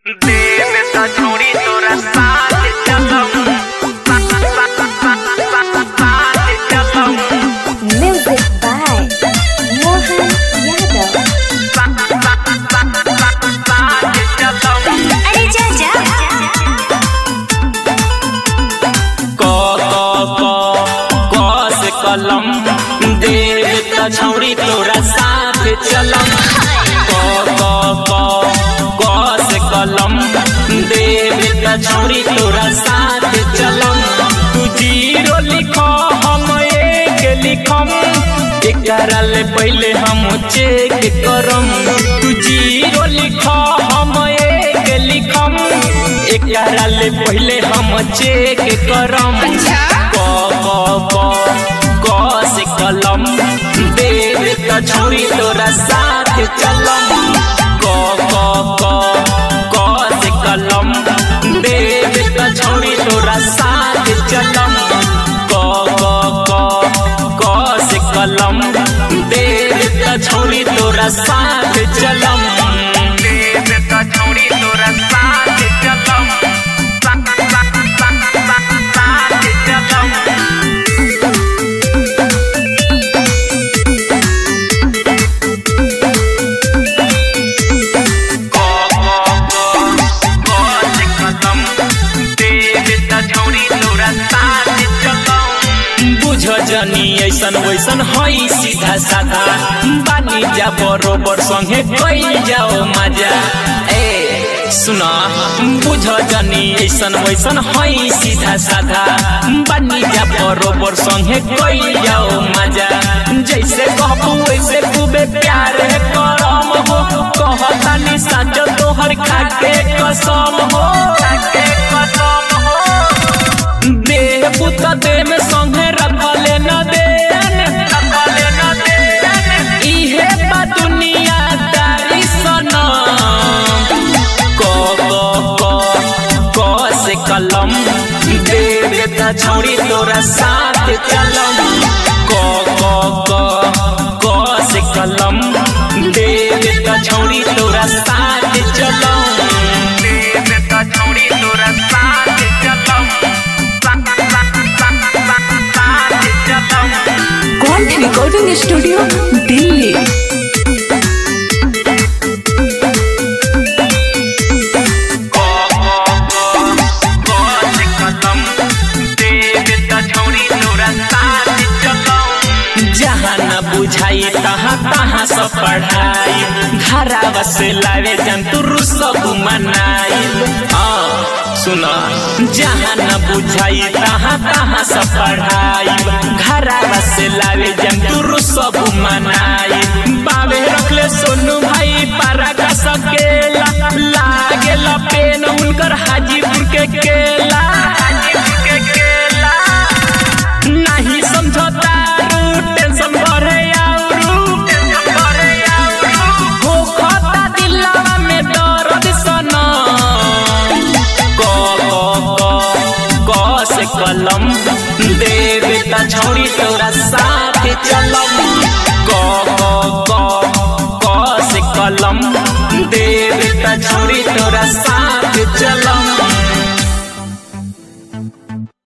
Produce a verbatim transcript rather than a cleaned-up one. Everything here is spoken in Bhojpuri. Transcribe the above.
देवता छोड़ी तोरा साथ चलम साथ चलम Music by Mohan Yadav. अरे जा जा क क क क से कलम देवता छोड़ी तोरा साथ चलम क क क क से कलम देवता छोड़ी तोरा साथ चलम तू जीरो लिखो हम एक लिखम एकरा ले पहले हम चेक करम तू जीरो लिखो हम एक लिखम एकरा ले पहले हम चेक करम क क क क से कलम देवता छोड़ी तोरा साथ चलम क क क क से कलम देवता छोड़ी तोरा साथ चलम क क क क से कलम देवता छोड़ी तोरा साथ चलम देवता छोड़ी तोरा साथ चलम साथ चलम जनी ऐसन वैसन हई सीधा साधा बानी जा बरोबर संगे कई जाओ मजा ए सुना बुझ जनी ऐसन वैसन हई सीधा साधा बानी जा बरोबर संगे कई जाओ मजा जैसे कहबू वैसे खूबे प्यार करम हो कहतानी साज तोहर खाके कसम हो खाके कसम हो देह पुत दे में संगे रखले न दे रखले न दे इहे बा दुनिया दारी सनम क क क क से कलम देवता छोड़ी तोरा साथ चलम क क क क से कलम देवता छोड़ी तोरा साथ चलम देवता छोड़ी तोरा साथ चलम कॉन्ट रिकॉर्डिंग स्टूडियो दिल्ली. जहाँ न बुझाई तहाँ तहाँ सब पढ़ाई घरावा से लावे जंतु सब मनाई सुना जहाँ न बुझाई तहाँ तहाँ सब पढ़ाई घरावा से लावे जंतु सब मनाई बावे रखले सोनू भाई पारा का सकेला लागे पेन उनकर हाजीपुर के केला हाजीपुर के केला नहीं समझौता टेंशन बढ़े आउरू टेंशन बढ़े आउरू हो खाता दिलवा में दर्द सनम क क क क से कलम देवता छोड़ी तोरा सा